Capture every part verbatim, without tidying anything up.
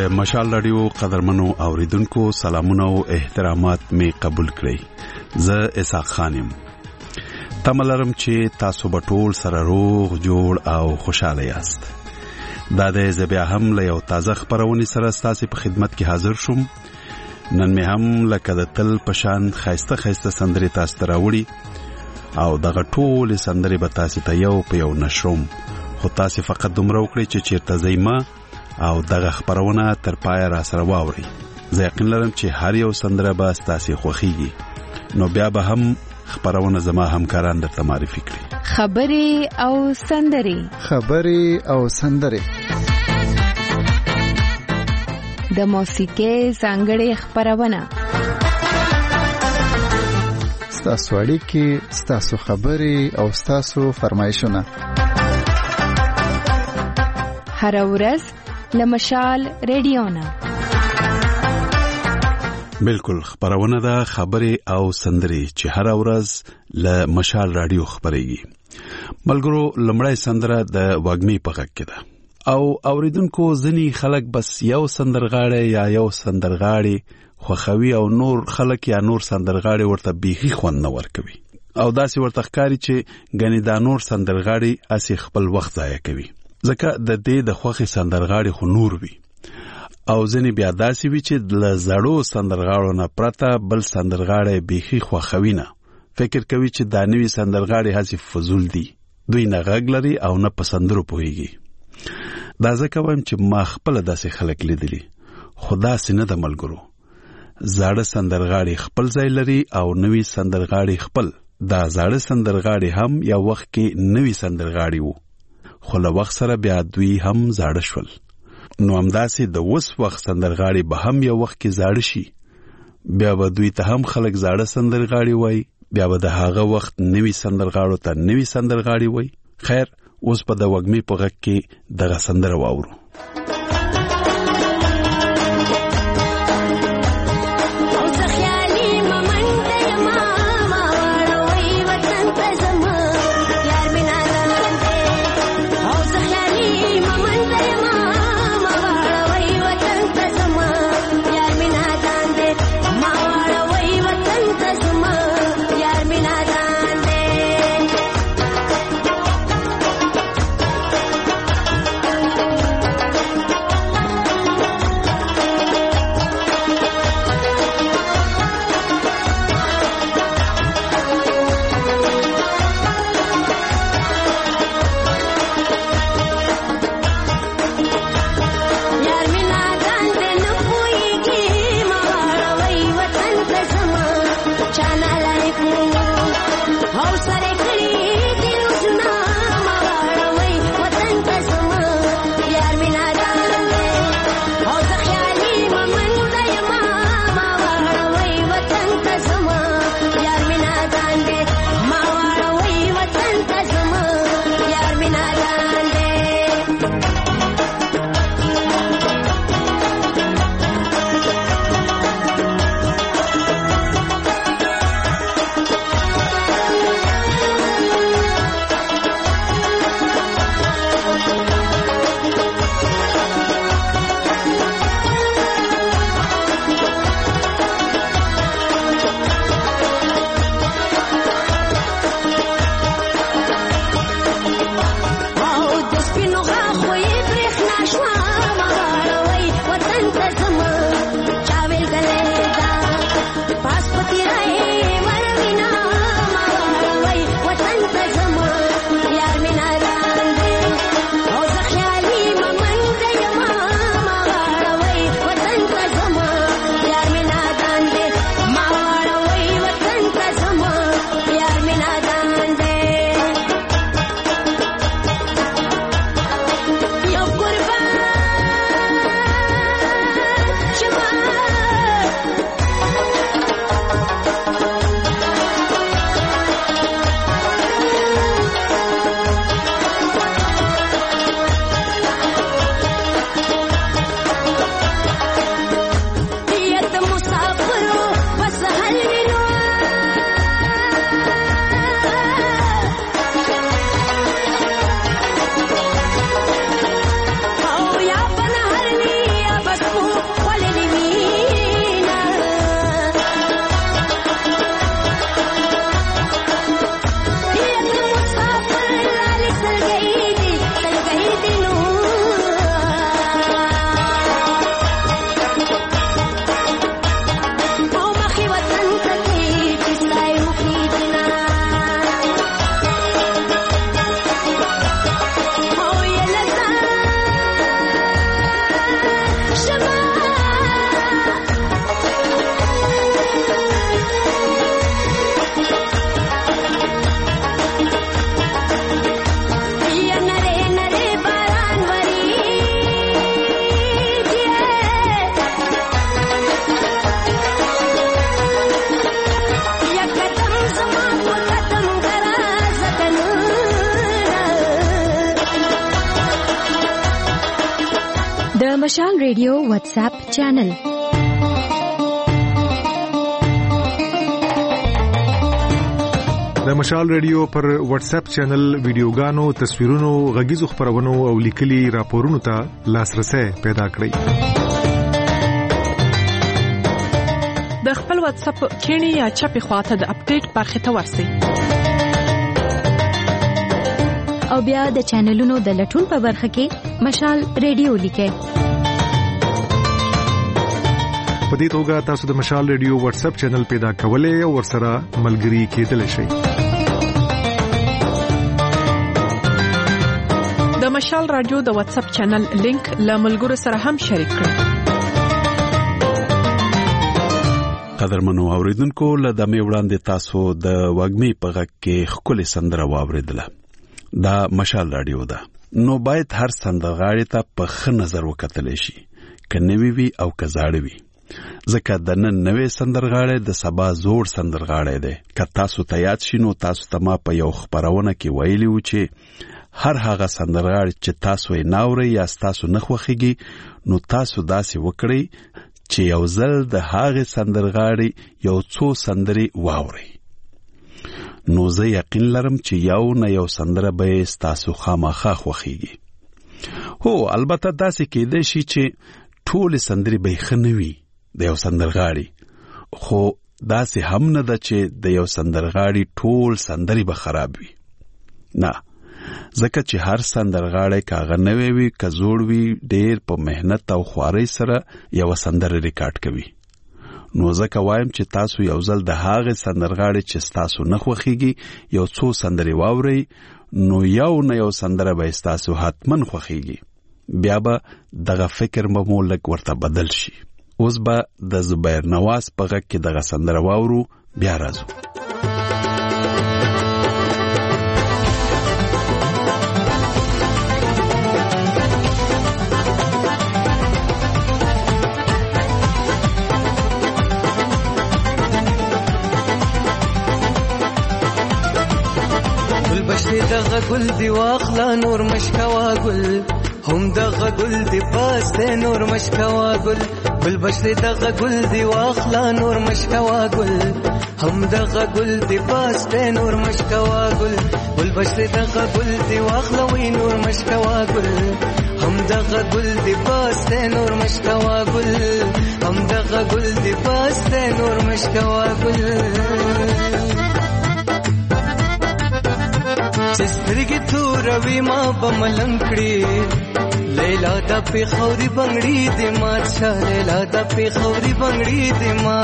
د مشال رادیو قدرمنو اوریدونکو سلامونه او احترامات می قبول کړئ. زه اسحاق خانم. تملرم چې تاسو به ټول سره روغ جوړ او خوشاله یاست. دا د زبیا هم له یو تازه خبرونه سره ستاسو په خدمت کې حاضر شوم. نن مې هم لکه د تل پشان خایسته خایسته سندري تاسو ته راوړي او دغه ټول سندري به تاسو ته یو په یو نشروم. خو تاسو فقط دومره وکړئ چې چیرته ځئ او دغه خبرونه تر پای را سره واوري. زه یقین لرم چې هر یو سندره به ستاسو خوښیږي. نو بیا به هم خبرونه زما همکاران درته معرفي کړي. خبري او سندري خبري او سندري د موسیقۍ ځانګړې خبرونه ستاسو اړیکې، ستاسو خبري او ستاسو فرمایشونه هر ورځ لمشال رادیونا. بالکل خبرونه ده خبري او سندري چې هر ورځ له مشال رادیو خبريږي. ملګرو لمړی سندره د وګمي په غږ کې ده او اوریدونکو ځنی خلک بس یو سندرغاړي یا یو سندرغاړي خوخوي او نور خلک یا نور سندرغاړي ورته بيخي خوند نه ورکوي او داسې ورته ښکاری چې غني دا نور سندرغاړي اسی خپل وخت ضایع کوي. ځکه د دې د خوخي سندرغاړي خو نور وي او ځنی بیا داسې وي چې د زړو سندرغاړو نه پرته بل سندرغاړي بيخي خوخوي نه فکر کوي چې دا نوی سندرغاړي هسي فزول دي. دوی نه غږ لري او نه پسندرو پويږي. دا ځکه وایم چې ما خپل داسې خلک لیدلي. خدا سينه د ملګرو زړه سندرغاړي خپل ځای لري او نوی سندرغاړي خپل. دا زړه سندرغاړي هم یو وخت کې نوی سندرغاړي وو خو له وخت سره بیا دوی هم زاړه شول. نو همداسې د اوس وخت سندرغاړي به هم یو وخت کې زاړه شي. بیا به دوی ته هم خلک زاړه سندرغاړي وای. بیا به د هغه وخت نوی سندرغاړو ته نوی سندرغاړي وای. خیر اوس په د وګمي په غږ کې دغه سندره واورو. مشال ریډیو واتس اپ چینل. د مشال ریډیو پر واتس اپ چینل ویډیوګانو، تصویرونو، غږیزو خبرونو او لیکلي راپورونو ته لاسرسي پیدا کړئ. د خپل واتس اپ کینی یا چپی خواته د اپډیټ برخه ته ورسئ. او بیا د چینلونو د لټون په برخه کې مشال ریډیو لیکئ. په دې توګه تاسو د مشال ریډیو واتس اپ چینل پیدا کولای او ورسره ملګري کېدلی شئ. د مشال رادیو د واتس اپ چینل لینک له ملګرو سره هم شریک کړئ. قدرمنو اوریدونکو، له دمه وړاندې تاسو د وګمې په غږ کې خپل سندره واوریدله. دا مشال رادیو ده، نو باید هر سندرغاړي ته په ښه نظر وکتل شي، که نوی وي او که زاړه وي. ځکه د نن نوې سندرغاړي د سبا زوړ سندرغاړي دی. که تاسو ته یاد شي نو تاسو ته ما په یو خبرونه کې ویلي و چې هر هغه سندرغاړي چې تاسو یې ناوري یا تاسو نه خوښيږي، نو تاسو داسې وکړئ چې یو ځل د هغه سندرغاړي یو څو سندري واوري. نو زه یقین لرم چې یو نه یو سندره به تاسو خامخا خوښيږي. هو البته داسې کېدای شي چې ټول سندري به ښه نه وي د یو سندرغاړي، خو داسې هم نه ده چې د یو سندرغاړي ټول سندري به خراب وي. نه، ځکه چې هر سندرغاړی کاغه نوی وي که زوړ وي، ډېر په مهنت او خوارۍ سره یو سندره ریکارډ کوي. نو ځکه وایم چې تاسو یو ځل د هغه سندرغاړي چې تاسو نه خوښيږي یو څو سندري واورئ، نو یو نه یو سندره به تاسو حتمن خوښيږي. بیا به دغه فکر به مو لږ ورته بدل شي. اوس به د زبیر نواز په غږ کې دغه سندره واورو، بیا راځو. دغه ګل دی واخلا نور مشکوا ګل، هم دغه ګل دی پاس دی نور مشکوا ګل. بل بشری دغه ګل دی واخلا نور مشکوا ګل، هم دغه ګل دی پاس دی نور مشکوا ګل. بل بشری دغه ګل دی واخلا وی نور مشکوا ګل، هم دغه ګل دی پاس دی نور مشکوا ګل، هم دغه ګل دی پاس دی نور مشکوا ګل. چسترګي توروي ما بملنکړي، لیلا د پیښوري بنگړي دې ما څا، لیلا د پیښوري بنگړي دې ما.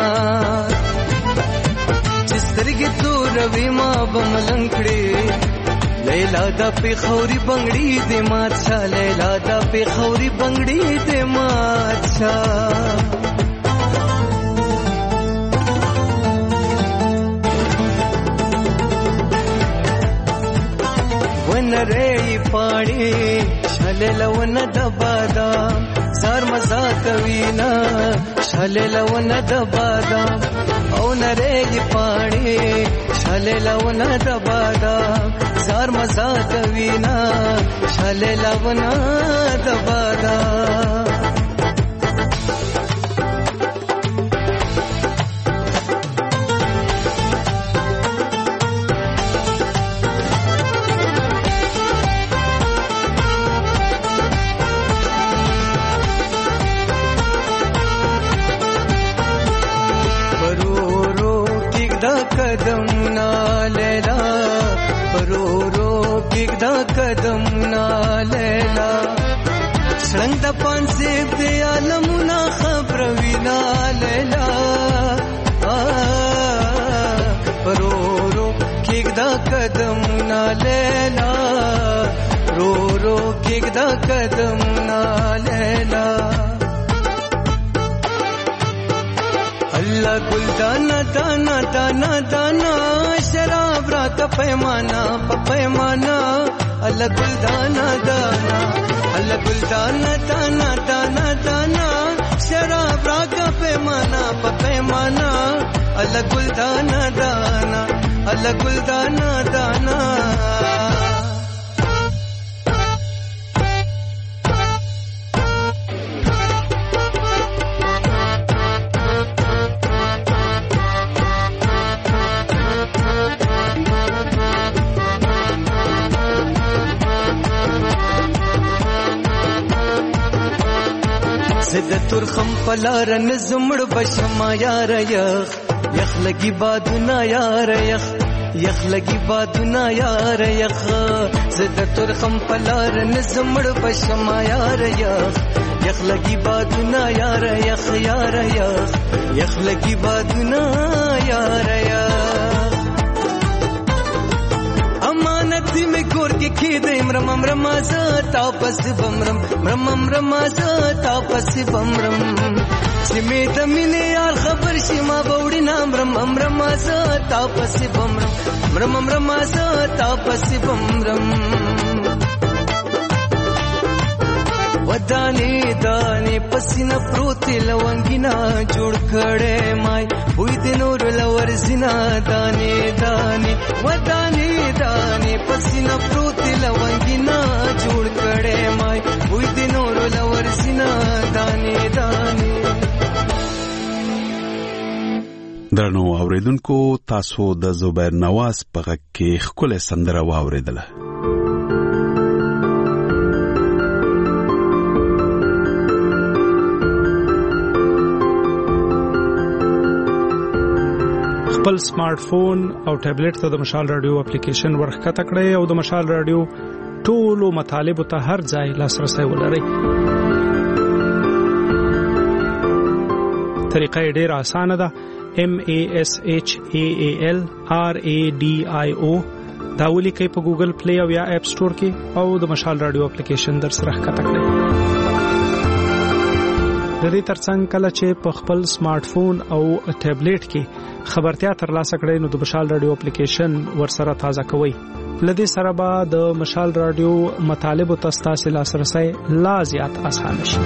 چسترګي توروي ما بملنکړي، لیلا د پیښوري بنگړي دې ما څا، لیلا د پیښوري بنگړي دې ما څا. نری پاړي شل لون د بادام، زار مزا کوي نا شل لون د بادام. او نری پاړي شل لون د بادام، زار مزا کوي نا شل لون د بادام. قدمنا لیلا پرو رو کېږدا قدمنا لیلا، څنګه د پانسیب دی عالمونه خبروینا لیلا. پرو رو کېږدا قدمنا لیلا، رو رو کېږدا قدمنا لیلا. الله ګل دانا دانا دانا دانا شراب را کا پیمانا په پیمانا. الله ګل دانا دانا، الله ګل دانا دانا دانا دانا شراب را کا پیمانا په پیمانا. الله ګل دانا دانا، الله ګل دانا دانا. زد ترخم پلارن زمړ بشما یار یخ یخ لګي بادونه یار یخ یخ لګي بادونه یار یخ زد ترخم پلارن زمړ بشما یار یخ یخ لګي بادونه یار یخ یار یخ یخ لګي بادونه یار یخ امانت می ګور کې کېدې مرم مرم ز تاپس بمرم مرم مرم ز تاپس بمرم سمې د مینې یار خبر شي ما بوړي نام رم مرم ز تاپس بمرم مرم مرم ز تاپس بمرم ودانې دانې پسینه پروت لونګینا جوړ کړې مای وې د نور لور زینا دانې دانې ودانې دانې پسینه پروت لونګینا جوړ کړې مای وې د نور لور زینا دانې دانې. درنو اوریدونکو تاسو د زبیر نواز په غږ کې ښکلې سندره واورېدله. خپل سمارټ فون او ټابلیټ ته د مشال رادیو اپلیکیشن ورخکته کړئ او د مشال رادیو ټولو مطالب ته هر ځای لاسرسي ولرئ. طریقه ډېره اسانه ده. M A S H A A L R A D I O دا ولیکئ په ګوګل پلی او یا اپ سٹور کې او د مشال رادیو اپلیکیشن در سره ښکته کړئ. د دې ترڅنګ کله چې په خپل سمارټ فون او ټابلیټ کې خبرتیا ترلاسه کړئ نو د مشال رادیو اپلیکیشن ورسره تازه کوئ. لدې سره به د مشال رادیو مطالب او تاسو لاسرسي لا زیات آسان شي.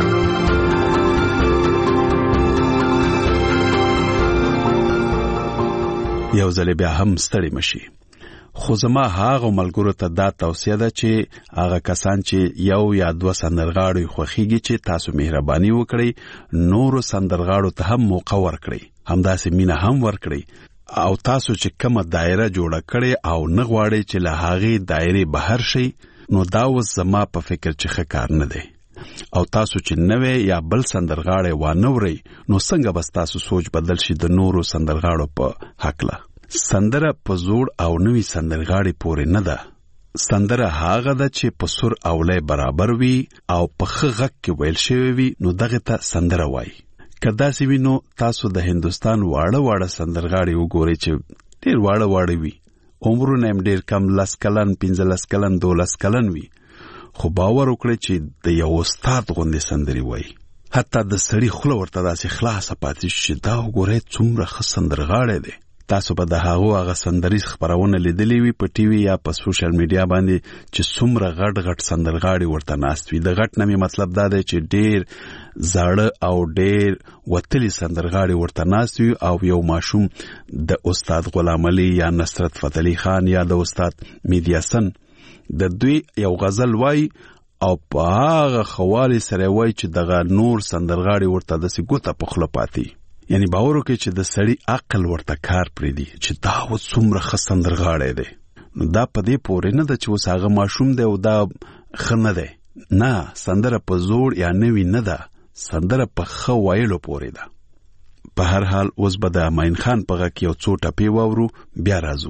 یو ځل بیا هم ستړي مشي. خو زما هغه ملګرو ته دا توصیه ده چې هغه کسان چې یو یا دوه سندرغاړي خوښیږي چې تاسو مهرباني وکړئ نورو سندرغاړو ته هم موقع ورکړئ، همداسې مینه هم ورکړئ او تاسو چې کومه دایره جوړه کړئ او نه غواړئ چې له هغې دایرې بهر شئ نو دا اوس زما په فکر چې ښه کار نه دی او تاسو چې نوې یا بل سندرغاړی وانه ورئ نو څنګه به ستاسو سوچ بدل شي د نورو سندرغاړو په هکله. سندره په زوړ او نوی سندرغاړي پورې نه ده. سندره هغه ده چې په سر او لای برابر وي او په ښه غږ کې ویل شوی وي نو دغه ته سندره وایي. که داسې وي نو تاسو د هندوستان واړه واړه سندرغاړي وګورئ چې ډېر واړه واړه وي، عمرونه یې ډېر کم، لس کلن، پنځلس کلن، دولس کلن وي، خو باور وکړئ چې د یو استاد غوندې سندرې وایي. حتی د سړي خوله ورته داسې خلاصه پاتې شي چې دا وګورئ څومره ښه سندرغاړی دی. تاسو به د هغو هغه سندریز خپرونه لیدلې وي په ټي وي یا په سوشل میډیا باندې چې څومره غټ غټ سندرغاړي ورته ناست وي. د غټ نه مې مطلب دا دی چې ډېر زاړه او ډېر وتلي سندرغاړي ورته ناست وي او یو ماشوم د استاد غلام علي یا نصرت فتح علي خان یا د استاد مهدي حسن د دوی یو غزل وای او په هغه خوالي سره وای چې دغه نور سندرغاړي ورته داسې ګوته په خوله پاتې. یعنی باور وکړئ چې د سړي عقل ورته کار پرېږدي چې دا اوس څومره ښه سندرغاړی دی. نو دا په دې پورې نه ده چې اوس هغه ماشوم دی او دا ښه نه دی. نه، سندره په زوړ یا نوي نه ده، سندره په ښه ویلو پورې ده. په هر حال اوس به د امین خان په غږ کې یو څو ټپې واورو، بیا راځو.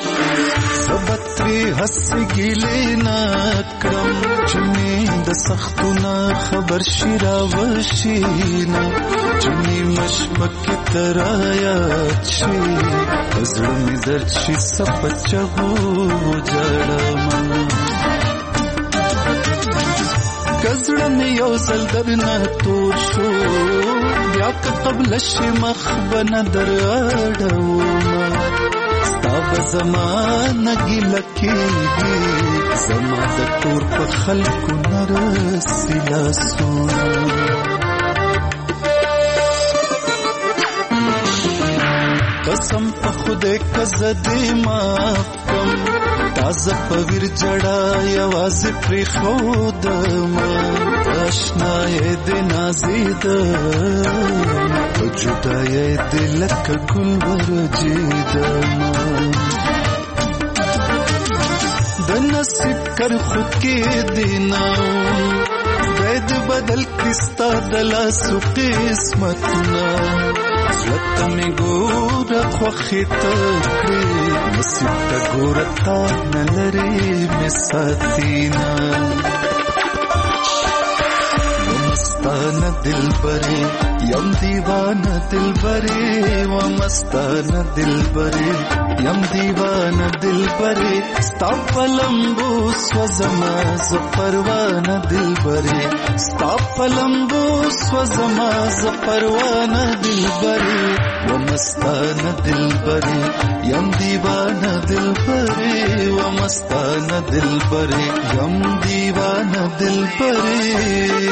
سبتری حس گیلې نه کړم چې مې د سختونه خبر شي راوشي نه چې مې مشبکې تر آیات شي زړه مې درد شي سپچغو جړم کزړه مې یو ځل درنه تور شو بیا که قبل شي مخ به نه در اړوم تاب زمانه گیله کېږي زما د کور په خلکو نه رسي لاسونه قسم په خدای که زه دې معاف کم تازه په ویر جړه یوازې پرېښودم اشنایې دې نازېدم په جدایې دې لکه ګل ورجېدم د نصیب کرښو کې دې نه دی خدای دې بدل کستا د لاسو قسمتونه زړه مې ګوره خوښې ته کړې نصیب ته ګوره تا نه لرې مې ساتینا مستانه دلبرې یم دیوانه دلبرې و مستانه دلبرې یم دیوانه دلبرې ستا په لمبو سوځما زه پروانه دلبرې ستا په لمبو سوځما زه پروانه دلبرې و مستانه دلبرې یم دیوانه دلبرې و مستانه دلبرې یم دیوانه دلبرې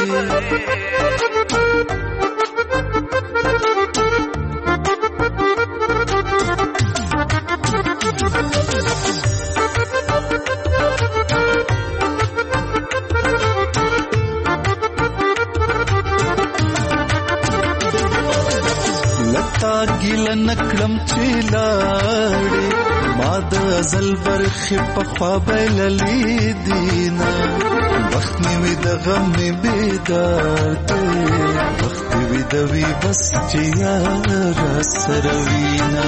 ګیله نکړم چې لاړې ما د ازل برخې په خوا بایللې دینه وخت مې وي د غم مې بیدار دی وخت مې وي د وي بس چې یاره سره وینا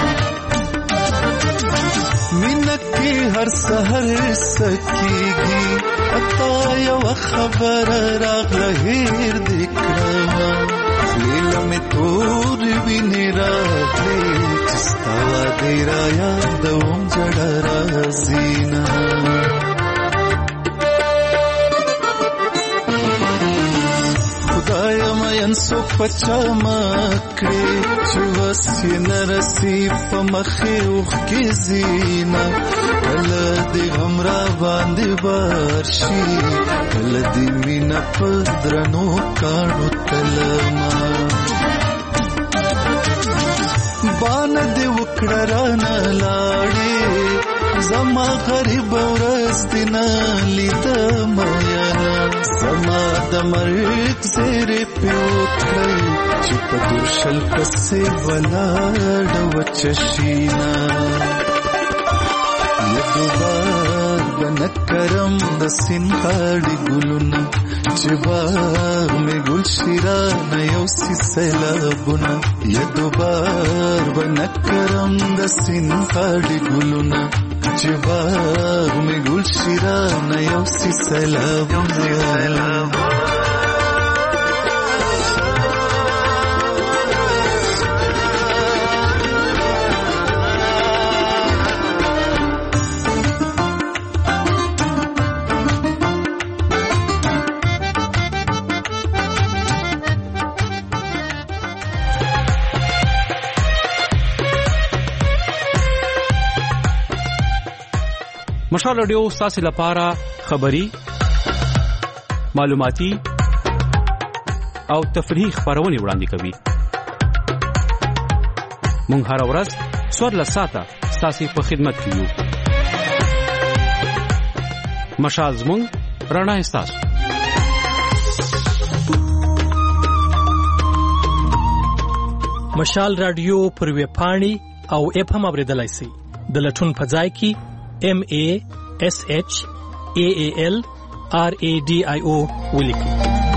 مینه کې هر سحر سکیږي اتا یو خبره راغله هیر دې کړمه لیلا میں تور ویني راغلې چې ستا دې را یادوم جړه رازینا خدای مې انسو پچا مکړې چې وسې نرسي په مخې اوخ کې زینا کله دې همرا باندې بارشي کله دې مینا په درنو کاڼو تلما بان دې وکړه رانه لاړې زما غریب ورځ دې نه لیدمه یاره زما د مرګ زیرې پې وکړئ چې په درشل پسې ولاړه وچه شینا یدوبار بنه کرم د سین غاړې ګلونه چې باغ مې ګل شیرانه یو سی سیلابونه یدوبار بنه کرم د سین غاړې ګلونه چې باغ مې ګل شیرانه یو سی سیلابونه مشال رادیو ستاسو لپاره خبری معلوماتي او تفریحي خبرونه وړاندې کوي. مونږ هر ورځ څوار ساعته ستاسو په خدمت کې یو. مشال زموږ رڼا ستاسو. مشال رادیو پر ویب پاڼې او اپ هم اوریدلای شئ. د لټون په ځای کې M A S H A A L R A D I O ولیکئ.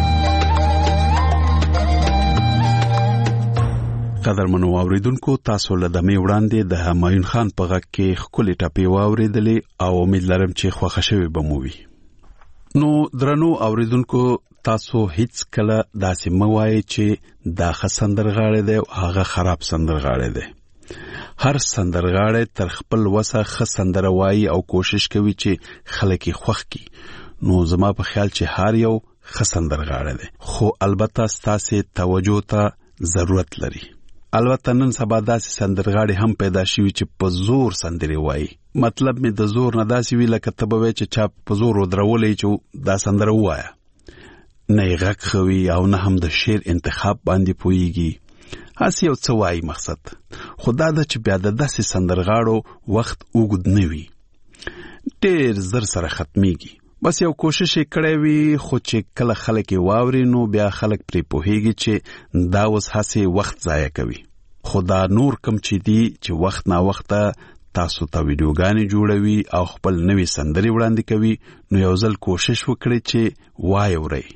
قدرمنو اوریدونکو تاسو له دمه وړاندې د همایون خان په غږ کې خولي ټاپي واوریدلې او امید لرم چې خوښ شوي بموي. نو درنو اوریدونکو تاسو هیڅ کله داسې موایي چې دا خسندرغاړي دی او هغه خراب سندرغاړي دی. هر سندرغاړی تر خپل وسه ښه سندره وایي او کوشش کوي چې خلک یې خوښ کړي. نو زما په خیال چې هر یو ښه سندرغاړی دی، خو البته ستاسې توجه ته ضرورت لري. البته نن سبا داسې سندرغاړي هم پیدا شوي چې په زور سندرې وایي. مطلب مې د زور نه داسې وي لکه ته به وایې چې چا په زور ودرولی چې دا سندره ووایه. نه یې غږ ښه وي او نه هم د شعر انتخاب باندې پوهیږي. هسې یو څه وایي مقصد. خو دا ده چې بیا د داسې سندرغاړو وخت اوږد نه وي، ډېر زر سره ختمیږي. بس یو کوشش یې کړی وي، خو چې کله خلک یې واوري نو بیا خلک پرې پوهیږي چې دا اوس هسې وخت ضایع کوي. خو دا نور کم چې دي چې وخت نا وخته تاسو ته ویډیوګانې جوړوي او خپل نوې سندرې وړاندې کوي، نو یو ځل کوشش وکړئ چې وایورئ.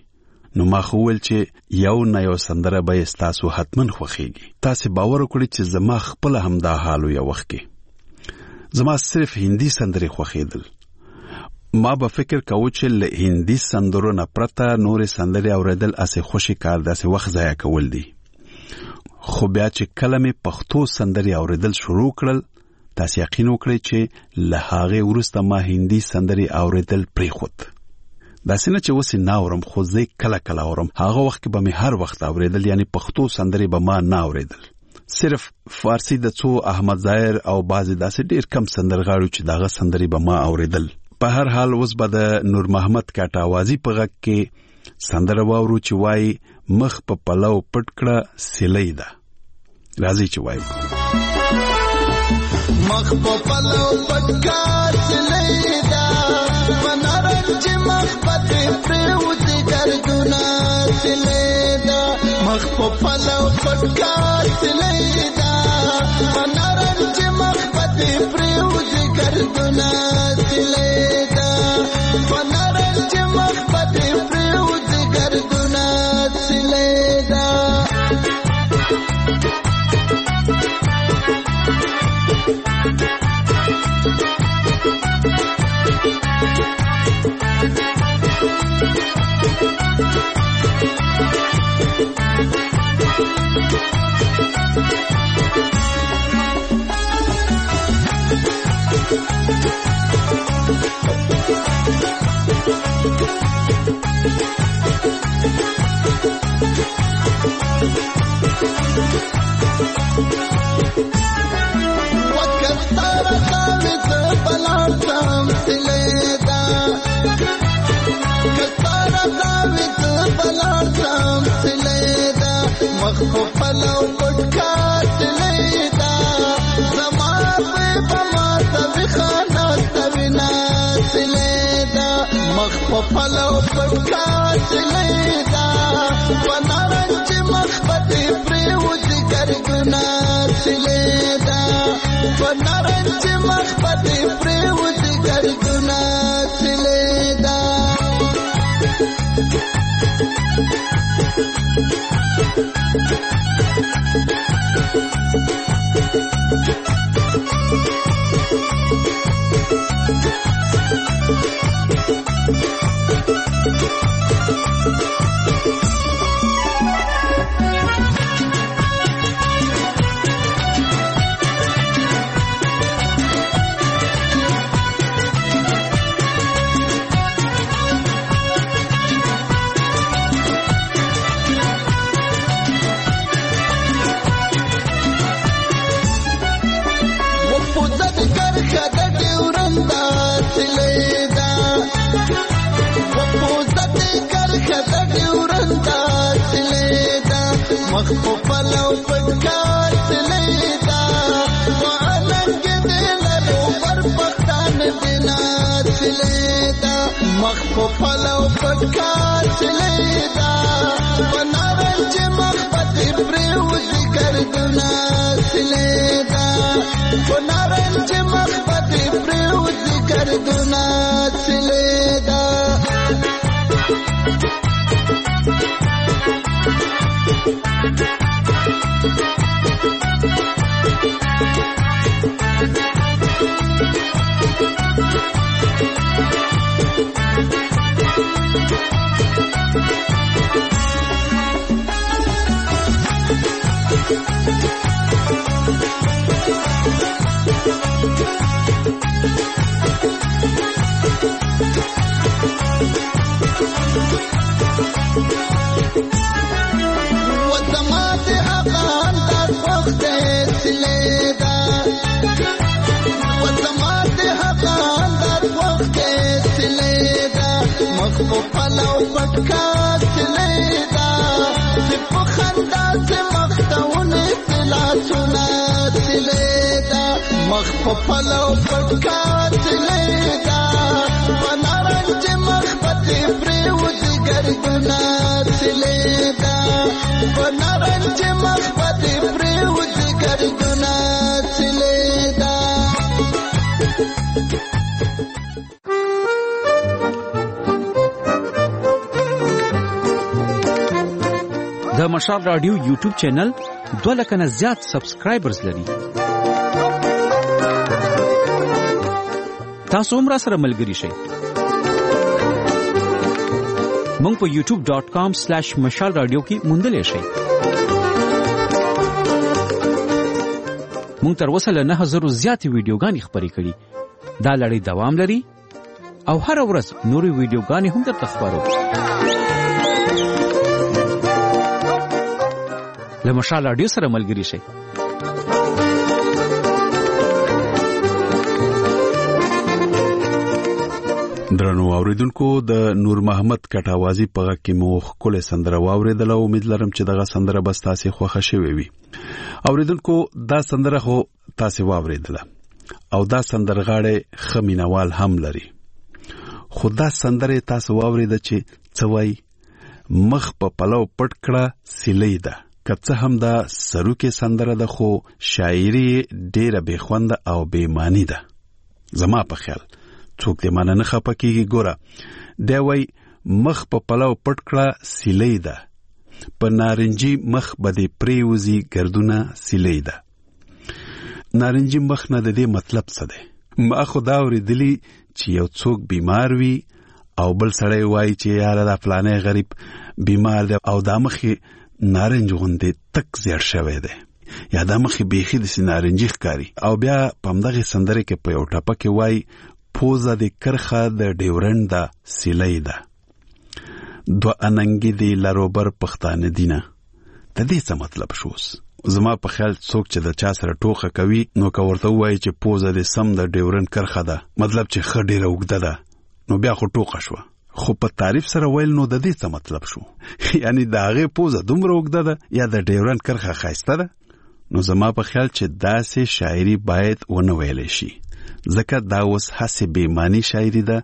نو ما خو ول چې یو نه یو سندره به تاسو حتمن خوخيږي. تاسو باور وکړئ چې زما خپل هم دا حالو یو وخت کې زما صرف هندي سندري خوخیدل. ما به فکر کاوه چې له هندي سندرو نه پرته نور سندري اوریدل اسه خوشي کار داسې وخت ضایع کول دي. خو بیا چې کلمې پښتو سندري اوریدل شروع کړل تاسو یقین وکړئ چې له هغه وروسته ما هندي سندري اوریدل پریخوت. داسې نه چې وسې نه اورم خو زه کله کله اورم. هغه وخت کې به مې هر وخت اوریدل، یعنی پښتو سندري به ما نه اوریدل. صرف فارسی د څو احمد ظاهر او بعضی داسې ډیر کم سندرغاړو چې داغه سندري به ما اوریدل. په هر حال اوس به د نور محمد کاټاوازی په غږ کې سندره واورو چې وای مخ په پلو پټ کړه سلی ده. راځي چې وای مخ په پلو پټ کړه سلی ده ونارنج مخ په پریوت ګردونه سلی ده مخ په پلو پټ کړه سلی ده ونارنج مخ په پریوت ګردونه سلی مخ په پلو پټ کاټ لیدا زما په بما ته خانه توینا لیدا مخ په پلو پټ کاټ لیدا ونارنج مخ په پریوت ګردونه لیدا ونارنج مخ په پریوت ګردونه لیدا مخ په پلو پټ کاټ لیدا واننګ دې له پر پختان دینا لیدا مخ په پلو پټ کاټ لیدا ونارنج مخ په پریوت ګردونه لیدا ونارنج مخ په پریوت ګردونه لیدا مخ په پلو پټ کاټ لیدا په خندا سے مختونه تلا سنات لیدا مخ په پلو پټ کاټ لیدا ونارنج مخ په پریوت ګردونه لیدا ونارنج مخ په پریوت ګردونه لیدا مشال رادیو یوټیوب چینل دوه لک نه زیات سبسکرایبرز لري. تاسو هم را سره ملګري شئ. مونږ په یوټیوب ډاٹ کام سلیش مشال رادیو کې موندلی شئ. مونږ تر اوسه له نه زرو زیاتې ویډیوګانې خپرې کړي. دا لړۍ دوام لري او هر ورځ نورې ویډیوګانې هم درته خپرو. له مشال رادیو سره ملګري شئ. درنو اوریدونکو، د نور محمد کټاوازی په غږ کې مو ښکلې سندره واورېدله. امید لرم چې دغه سندره به ستاسې خوښه شوې وي. اوریدونکو، دا سندره خو تاسې واورېدله او دا سندرغاړی ښه مینهوال هم لري، خو دا سندره تاسو واورېده چې څه وایي: مخ په پلو پټ کړه سیلۍ ده. که څه هم دا سروکې سندره ده، خو شاعري ډېره بې خونده او بې معنی ده. زما په خیال څوک دې مانه نه خفه کېږي. ګوره، دی وایي مخ په پلو پټ کړه سیلۍ ده، په نارنجي مخ به دې پرېوځي ګردونه سیلۍ ده. نارنجي مخ نه د دې مطلب څه دی؟ ما خو دا اورېدلي چې یو څوک بیمار وي او بل سړی وایي چې یاره دا فلانی غریب بیمار دی او دا مخې نارنج غوندې تک زیړ شوی دی، یا دا مخې بیخي داسې نارنجي ښکاري. او بیا په همدغې سندرې کې په یو ټپه کې وایي پوزه د کرخه د ډیورنډ ده سیلۍ ده، دوه اننګي دی لروبر پښتانه دینه. د دې څه مطلب شوس؟ زما په خیال څوک چې د چا سره ټوخه کوي نو که ورته ووایي چې پوزه د سم د ډیورنډ کرخه ده، مطلب چې ښه ډیره اوږده ده، نو بیا خو ټوخه شوه. خو په تعریف سره ویل نو د دې څه مطلب شو؟ یعنی د هغې پوزه دومره اوږده ده یا د ډیورنډ کرخه ښایسته ده؟ نو زما په خیال چې داسې شاعري باید ونه ویلی شي، ځکه دا اوس هسې بېماني شاعري ده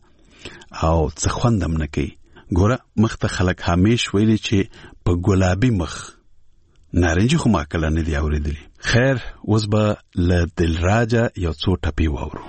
او څه خوند هم نه کوي. ګوره، مخ ته خلک همیش ویلي چې په ګلابي مخ، نارنجي خو ما کله نه دي اورېدلي. خیر، اوس به له دلراجه یو څو ټپې واورو.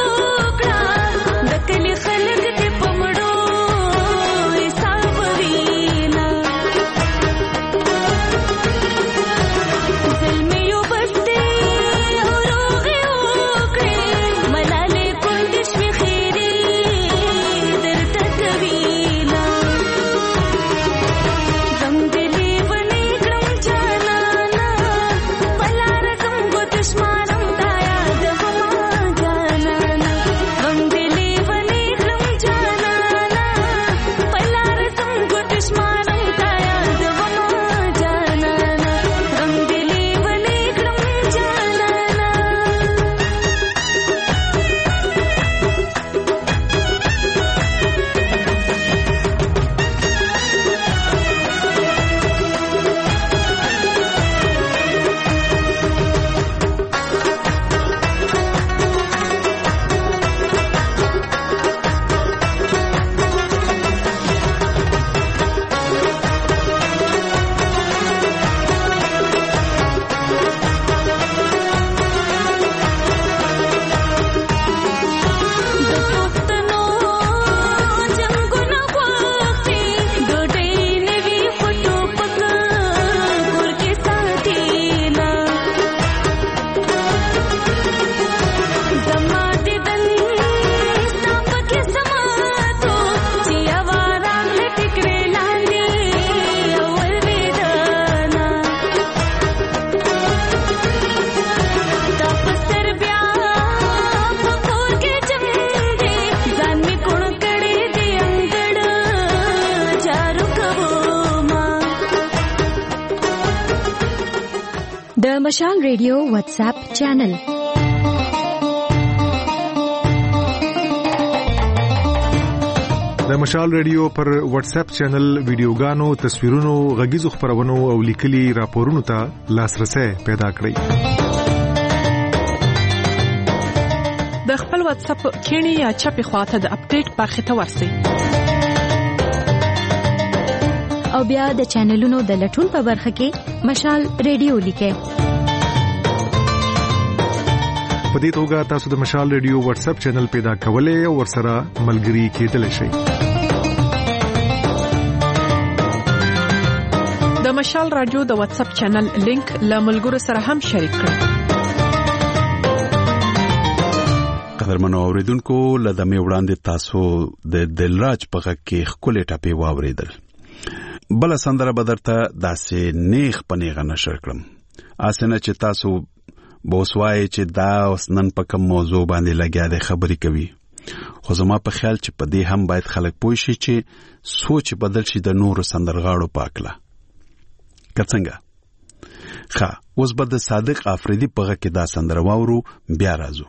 خلق دې پمړو حساب وی مشال ریډیو واتس اپ چینل د مشال ریډیو پر واتس اپ چینل ویډیوګانو تصویرونو غږیزو خبرونو او لیکلي راپورونو ته لاسرسي پیدا کړئ د خپل واتس اپ کینی یا چپی خواته د اپډیټ برخه ته ورسئ او بیا د چینلونو د لټون په برخه کې مشال ریډیو لیکئ په دې توګه تاسو د مشال ریډیو واتس اپ چینل پیدا کولای او ورسره ملګري کېدلی شئ د مشال رادیو د واتس اپ چینل لینک له ملګرو سره هم شریک کړئ قدرمنو اوریدونکو لدمه وړاندې تاسو د دلراج په غږ کې خپل ټاپي واوریدل بل سندره بدرته داسې نیخ پنیغه نشر کړم اسنه چې تاسو بوسوای چې دا وسنن په کوم موضوع باندې لګیا د خبرې کوي خو زما په خیال چې په دې هم باید خلک پوه شي چې سوچ بدل شي د نورو سندرغاړو پاکله کڅنګه ښه اوس به د صادق افریدي په غږ کې دا سندره واورو بیا راځو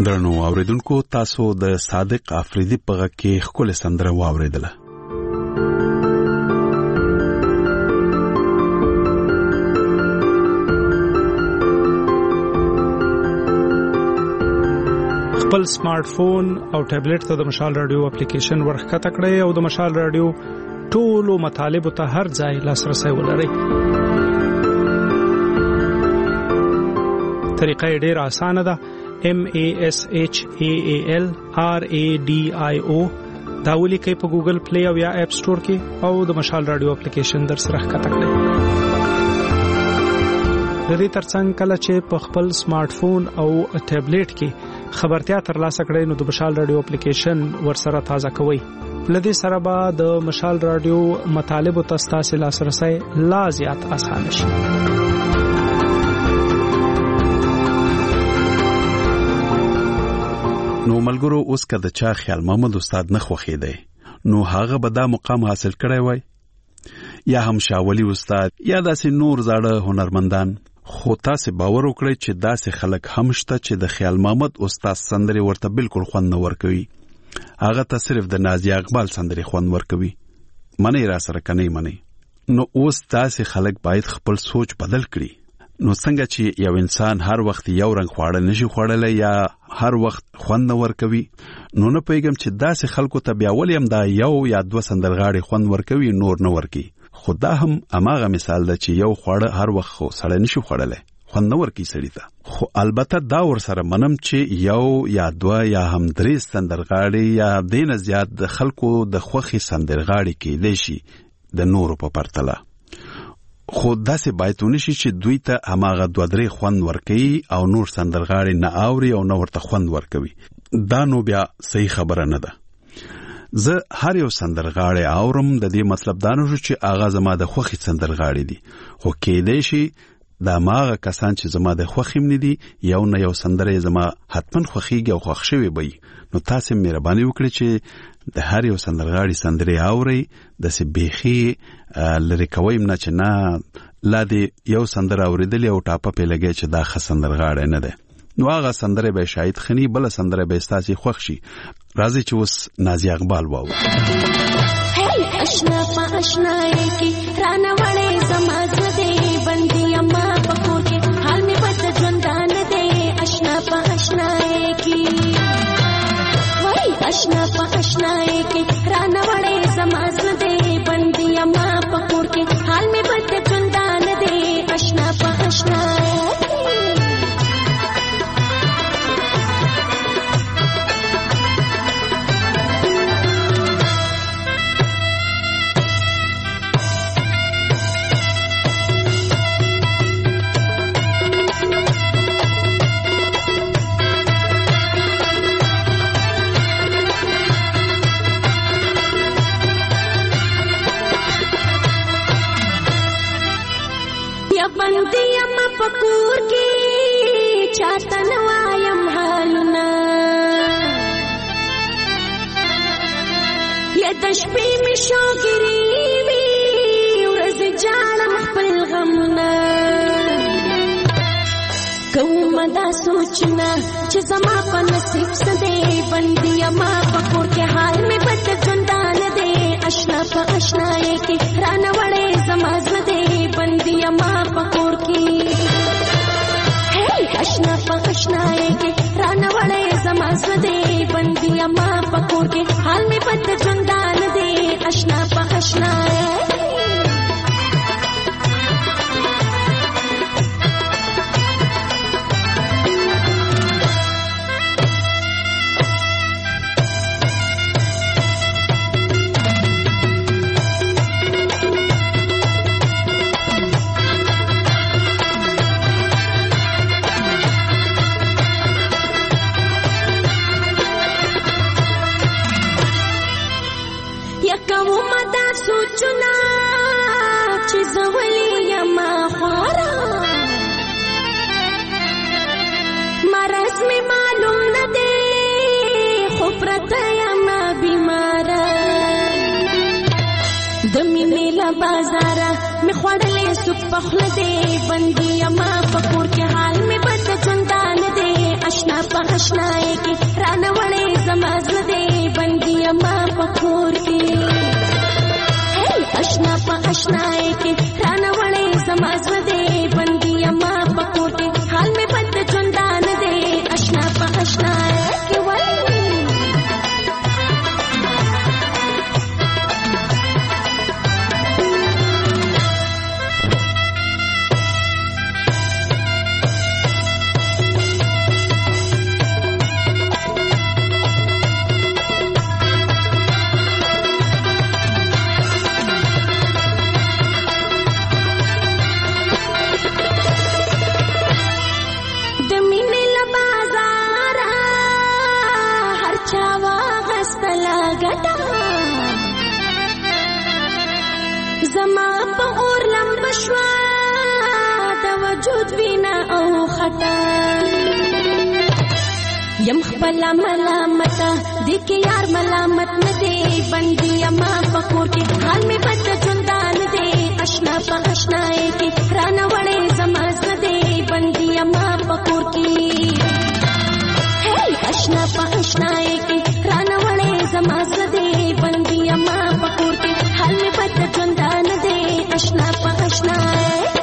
ګرانو اوریدونکو تاسو د صادق افریدي په غږ کې ښکلې سندره واورېدله. خپل سمارټ فون او ټابلیټ ته د مشال رادیو اپلیکیشن ورښکته کړئ او د مشال رادیو ټولو مطالبو ته هر ځای لاسرسي ولرئ. طریقه یې ډېره اسانه ده. M A S H A A L R A D I O دا ولیکئ په ګوګل پلی او یا اپ سٹور کې او د مشال رادیو اپلیکیشن در سره ښکته کړئ. د دې ترڅنګ کله چې په خپل سمارټ فون او ټابلیټ کې خبرتیا ترلاسه کړئ نو د مشال رادیو اپلیکیشن ورسره تازه کوئ. لدې سره به د مشال رادیو مطالبو ته ستاسو لاسرسي لا زیات اسانه شي. نو ملګرو اوس که د چا خیال محمد استاد نه خوښیدی نو هغه به دا مقام حاصل کړی وای یا هم شاولی استاد یا داسې نور زاړه هنرمندان. خو تاسو باور وکړئ چې داسې خلک هم شته چې د خیال محمد استاد سندرې ورته بالکل خوند نه ورکوي. هغه ته صرف د نازیه اقبال سندرې خوند ورکوي. منی را سره کني منی. نو اوس داسې خلک باید خپل سوچ بدل کړي. نو څنګه چې یو انسان هر وخت یو رنگ خواړه نشي خوړلای یا هر وخت خوند نه ورکوي نو نه پیغام چې داسې خلکو ته بیا ولیم دا یو یا دوه سندرغاړي خوند ورکوي نور نه ورکي. خدا هم اماغه مثال ده چې یو خواړه هر وخت خو سړی نشي خوړلای خوند نه ورکي سړی ته. خو البته دا ور سره منم چې یو یا دوه یا هم درې سندرغاړي یا دینه زیات د خلکو د خوخي سندرغاړي کې دی شي د نورو په پرتله. خو داسې باید ونشي چې دوی ته هماغه دوه درې خوند ورکوي او نور سندرغاړي نه اوري او نه ورته خوند ورکوي. دا نو بیا صحیح خبره نه ده. زه هر یو سندرغاړي اورم د دې مطلب دا نه چې هغه زما د خوخي سندرغاړي دي. خو کېدای شي دا ماغه کسان چې زما د خوخیم نه دي یو نه یو سندره زما حتمن خوخیږي او خوښ شوی وي. نو تاسو مهرباني وکړئ چې د هر یو سندرغاړي سندري اوري د سه بيخي لری کوي نه چې نه لا دې یو سندره اوریدل او ټاپه په لګي چې دا خ سندرغاړي نه ده. نو هغه سندره به شاید خني بل سندره به ستاسو خوښ شي. راځي چې اوس نازیه اقبال واو. هی اشنا په اشنای کی رانه وړې سماز دې بندي اما پکو کې حال می بد ژوندان دې اشنا په اشنای کی وای اشنا په اشنای کی رانه وړې سماز دې بندي اما پکو کې حال می بد ژوندان دې اشنا په اشنای پکور کی چاته نوایم حالنا یا د شپې می شوګری وی ورځ جانم خپل غمنا کوم دا سوچنا چې زما په نصیب سده بندي ما پکور کې حال می بد ژوندان دې اشنا په اشنا کې رانه وړې زما زده بندي ما پکور کې اشنا په اشنا کې رانه وړې زما زده بندي ما پکور کې حال می بد ژوندان دې اشنا په اشنا سوچنا چې زولې یما خوارا مرز می معلوم نه دی خو پرته یما بیمارا د مینې لا بازار می خوړلې سوپ پخله دی بندي یما پکور کې حال می بد ژوندان دی اشنا په آشنای کې رانه وړې زما زړه دې بندي اما پکور کې هی آشنا په آشنای کې رانه وړې زما زړه دې بندي اما پکور کې حال مې بد ژوندان دې آشنا په آشنای کې وای زما په اور لمب شوا د وجود وینا او خطا یم خپل ملامت دې کې یار ملامت نه دی بندي اما پکور کې حال می بد ژوندان دی آشنا په آشنای کې رانه وړې زما زړه دی بندي اما پکور کې هی آشنا په آشنای کې رانه وړې زما زړه دی بندي اما پکور کې حال می بد ژوندان دی آشنا په آشنای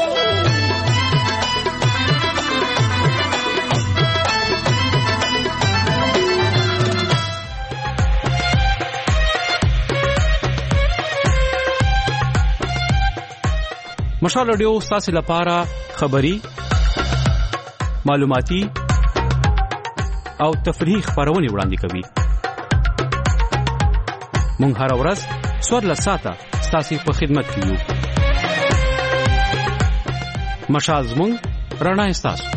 مشال رادیو ستاسو لپاره خبری معلوماتي او تفریحي خبرونه وړاندې کوي. مونږ هر ورځ څوارلس ساعته ستاسو په خدمت کې یو. مشال زموږ رڼا ستاسو.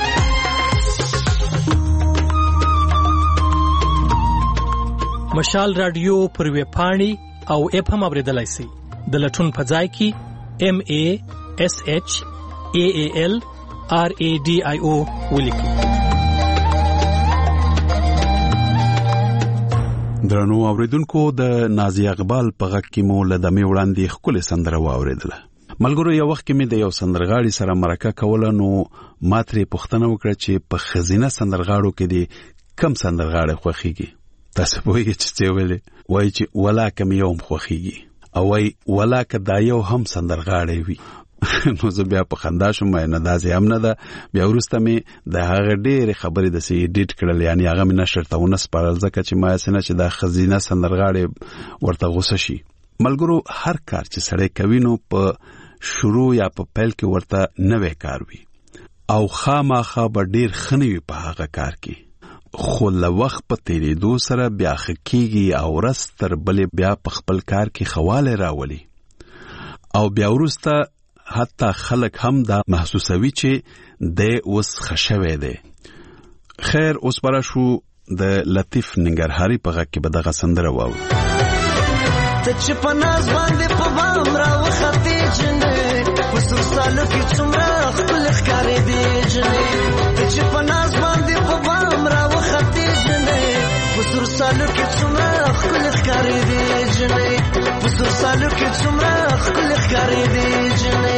مشال رادیو پر ویب پاڼې او اپ هم اوریدلای شئ. د لټون په ځای کې M A S H A A L R A D I O ولیکئ. درنو اوریدونکو د نازي اقبال په غږ کې مو لدمه وړاندې خپل سندره واوریدله. ملګرو یو وخت کې مې د یو سندرغاړي سره مرکه کوله نو ماتري پښتنه وکړه چې په خزینه سندرغاړو کې دي کم سندرغاړي خوخيږي. تاسو په یوه چې څه ویلې وای چې ولا کم یوم خوخيږي او وای ولا کدا یو هم سندرغاړي وي. نو زه بیا په خندا شوم نه داسې هم نه ده. بیا وروسته مې د هغه ډېرې خبرې د سي ایډیټ کړل یعنی هغه مې نشر ته ونه سپارل ځکه چې ما سينه چې د خزینه سندرغاړي ورته غوسه شي. ملګرو هر کار چې سړی کوي نو په شروع یا په پیل کې ورته نوې کار وي او خامخا به ډېر خنوي په هغه کار کې خو له وخت په تیریدو سره بیا خکېږي او رستر بلې بیا په خپل کار کې خواله راولي او بیا وروسته حتی خلک هم دا محسوسوي چې د اوس خشوي دی. خیر اوس برا شو د لطیف ننګرهاري په غږ کې به دغه سندره واو. ته چې په ناز باندې په بام راوختې جنې په سر سالو کې څومره خپل ښکارې دی جنې ته چې په ناز باندې په بام راوختې جنې په سر سالو کې څومره خپل ښکارې دی جنې په سر سالو کې څومره خپل ښکارې دی جنې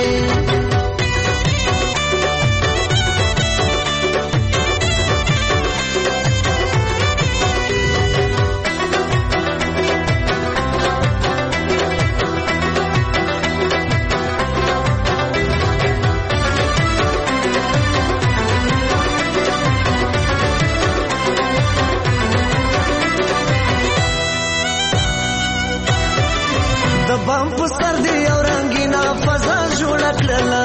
بام پستر دی او رنگینا فضا جوړه کړله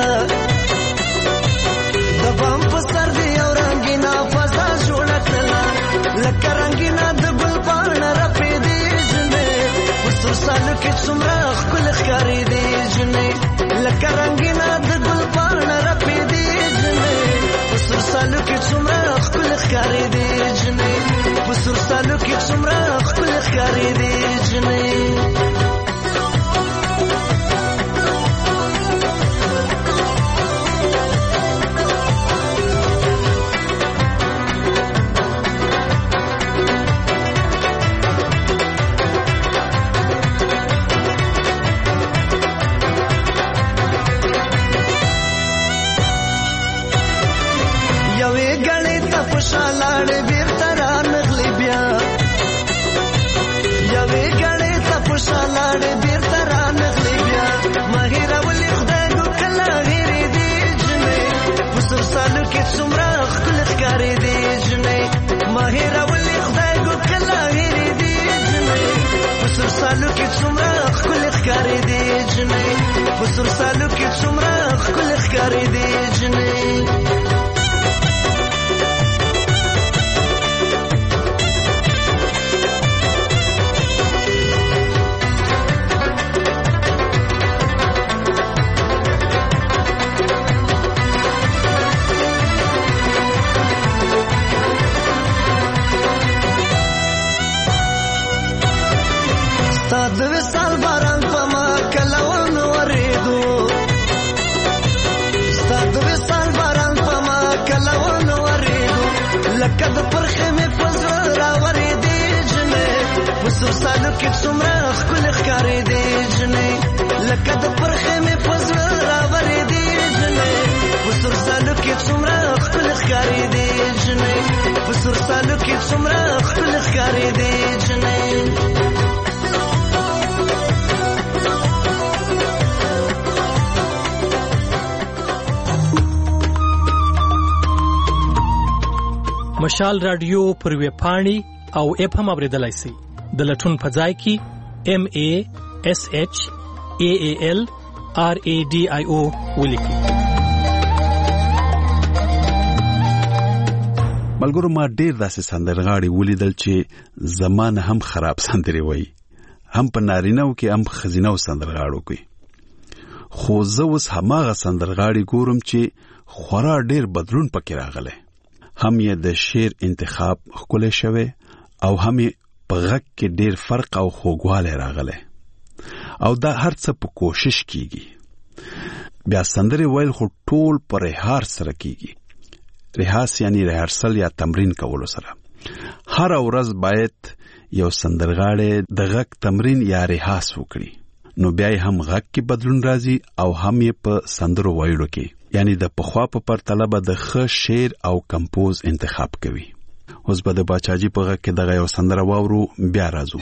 د بام پستر دی او رنگینا فضا جوړه کړله لکه رنگینا د ګل پاڼه رپې دی جنې وسو سالو کې څومره ښکل ښکارې دی جنې لکه رنگینا د ګل پاڼه رپې دی جنې وسو سالو کې څومره ښکل ښکارې دی جنې وسو سالو کې څومره ښکل ښکارې دی جنې शालाड़ भी خوشاله بیرته رانغلی بیا ماهیره ولې خدای ګو کله هېرېدې جنې په سر سالو کې څومره ښکلې ښکارېدې جنې ماهیره ولې خدای ګو کله هېرېدې جنې په سر سالو کې څومره ښکلې ښکارېدې جنې په سر سالو کې څومره ښکلې ښکارېدې جنې د وصال باران په ما کله ونه ورېدو ستا د وصال باران په ما کله ونه ورېدو لکه د پرخې مې په زړه راورېدې جنې په سر سالو کې څومره ښکلې ښکارېدې جنې لکه د پرخې مې په زړه راورېدې جنې په سر سالو کې څومره ښکلې ښکارېدې جنې په سر سالو کې څومره ښکلې ښکارېدې جنې مشال رادیو پر ویب پاڼې او اپ هم اوریدلای شئ د لټون په ځای کې ام ای اس ایچ ای ای ال آر ای ډي آی او ولیکئ. ملګرو ما ډېر داسې سندرغاړي ولیدل چې زمانه هم خراب سندرې وایي هم په نارینه‌و کې هم ښځینه‌و سندرغاړو کې خو زه اوس هماغه سندرغاړي ګورم چې خورا ډېر بدلون پکې راغلی هم یې د شعر انتخاب ښکلی شوی او هم یې په غږ کې ډېر فرق او خوږوالی راغلی او دا هر څه په کوشش کیږي. بیا سندرې ویل خو ټول په ریحاس سره کیږي. ریحاس یعنی ریهرسل یا تمرین کولو سره. هر ورځ باید یو سندرغاړی د غږ تمرین یا ریحاس وکړي نو بیا یې هم غږ کې بدلون راځي او هم یې په سندرو ویلو کې یعنی د پخوا په پرتله به د ښه شعر او کمپوز انتخاب کوي. اوس به د باچاجي په غږ کې دغه یو سندره واورو بیا راځو.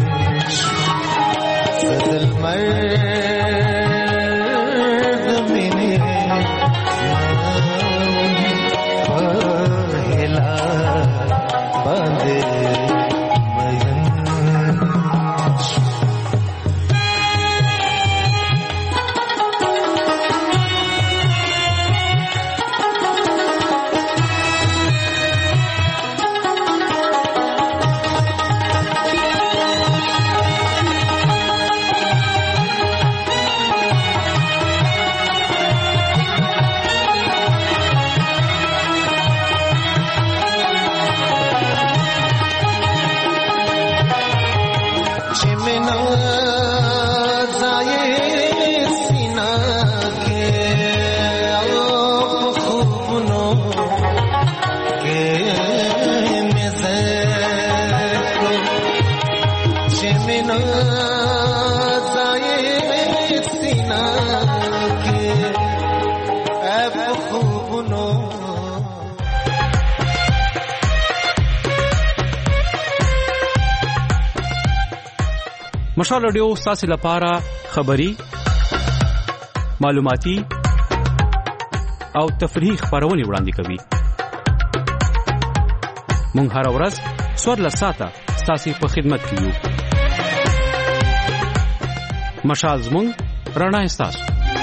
Murder me را باندې مشال رادیو ستاسو لپاره خبری، معلوماتي او تفریحي خبرونه وړاندې کوي. مونږ هر ورځ څوارلس ساعته ستاسو په خدمت کې یو. مشال زموږ رڼا ستاسو.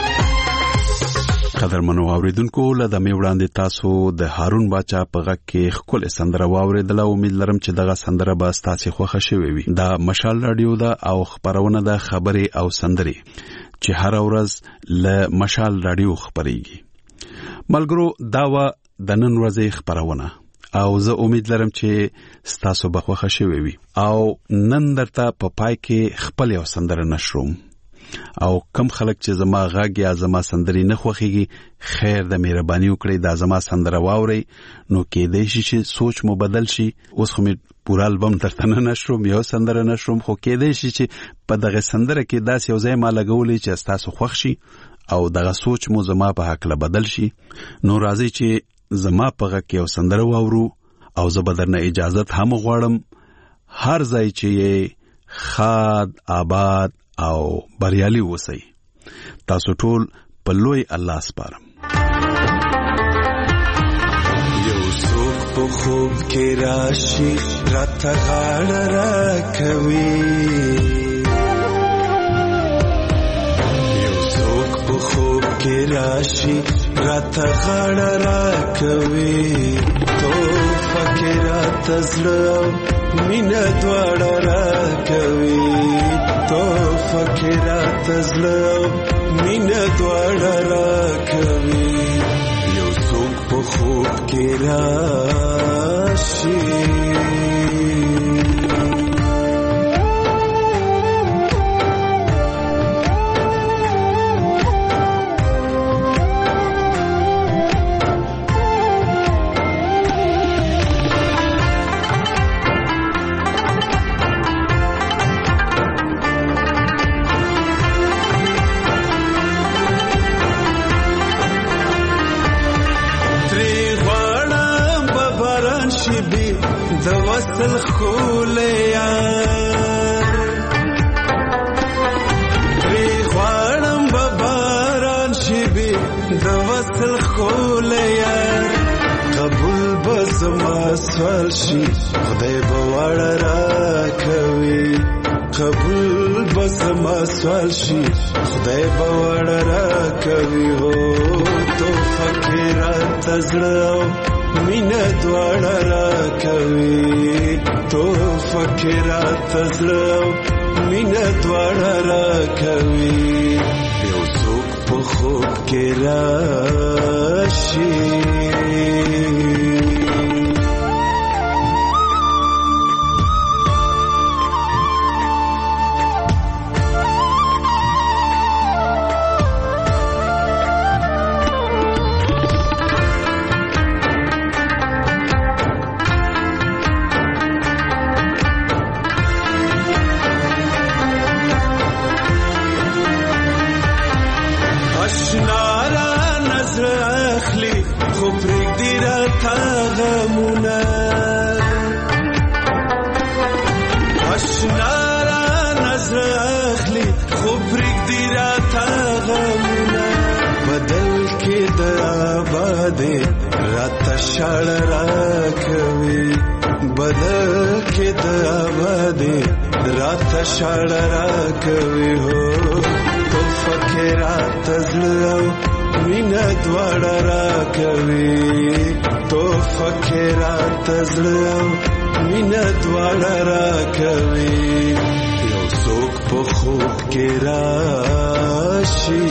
قدرمنو اوریدونکو له دمه وړاندې تاسو د هارون باچا په غږ کې خپل سندره واوریدله. امید لرم چې دغه سندره به تاسو خوښه شوي وي. دا مشال رادیو ده او خبرونه ده، خبري او سندري چې هر ورځ له مشال رادیو خبريږي. ملګرو دا و د نن ورځې خبرونه او زه امید لرم چې تاسو به خوښه شوي وي. او نن درته په پای کې خپل یو سندره نشروم او کم خلک چې زما غږ یا زما سندري نه خوښيږي، خیر د مهرباني وکړئ دا زما سندره واورئ، نو کې دې شي چې سوچ مو بدل شي. اوس خو مې پورا البم درته نه نشروم، یو سندره نشروم، خو کې دې شي چې په دغه سندره کې داس یو ځای ما لګولې چې تاسو خوښ شي او دغه سوچ مو زما په حق له بدل شي. نو راځي چې زما په غږ کې یو سندره واورو او زه به درنه اجازه هم غواړم. هر ځای چې خاد آباد او بریالي اوسئ. تاسو ټول په لوی الله سپارم. یو څوک په خوب کې راشي راته غاړه راکوي، یو څوک په خوب کې راشي راته غاړه راکوي، توفه کې راته زړه مینه دواړه راکوي، توفه کې راته زړه مینه دواړه راکوي، یو څوک په خوب کې راشي. د وصل خولیا ری غواړم به باران شي بي د وصل خولیا، قبول به زما سوال شي خدای به وړه راکوي، قبول به زما سوال شي خدای به وړه راکوي. هو تو فکرات زړه مینه دواړه راکوي، تو فکرات زړه مینه دواړه راکوي، یو څوک په خوب کې راشي. بدل کې د آباد رات شړ راک بدل کې د آبادې راته شاړه راکوي هو تو فکرات زړه مینه دواړه راکوي تو فکرات زړه مینه دواړه راکوي یو څوک په خوب کې راشي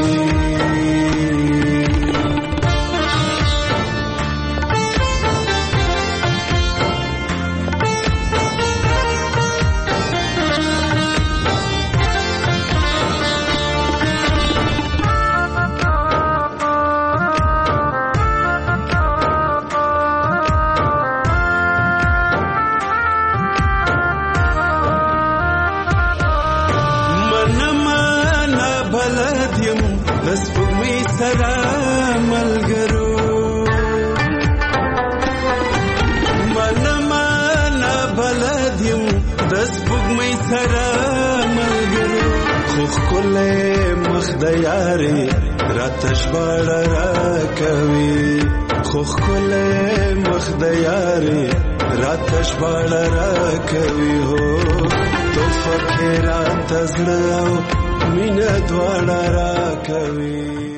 یاري راتش باړه راکوي خو خله مخ د یاري راتش باړه راکوي هو تو فکرات زړه مینه دواړه راکوي